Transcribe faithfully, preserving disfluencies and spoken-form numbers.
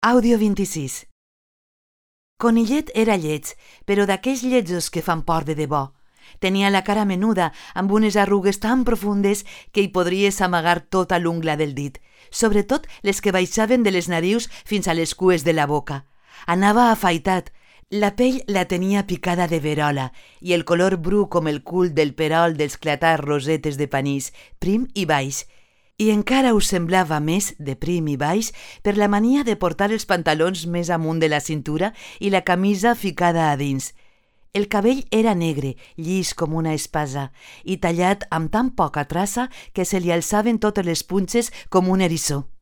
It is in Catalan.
Àudio vint-i-sis. Conillet era lleig, però d'aquells lletjos que fan por de debò. Tenia la cara menuda, amb unes arrugues tan profundes que hi podries amagar tota l'ungla del dit, sobretot les que baixaven de les narius fins a les cues de la boca. Anava afaitat, la pell la tenia picada de verola i el color bru com el cul del perol dels clatars rosetes de panís, prim i baix, i encara us semblava més de prim i baix per la mania de portar els pantalons més amunt de la cintura i la camisa ficada a dins. El cabell era negre, llis com una espasa, i tallat amb tan poca traça que se li alçaven totes les punxes com un eriçó.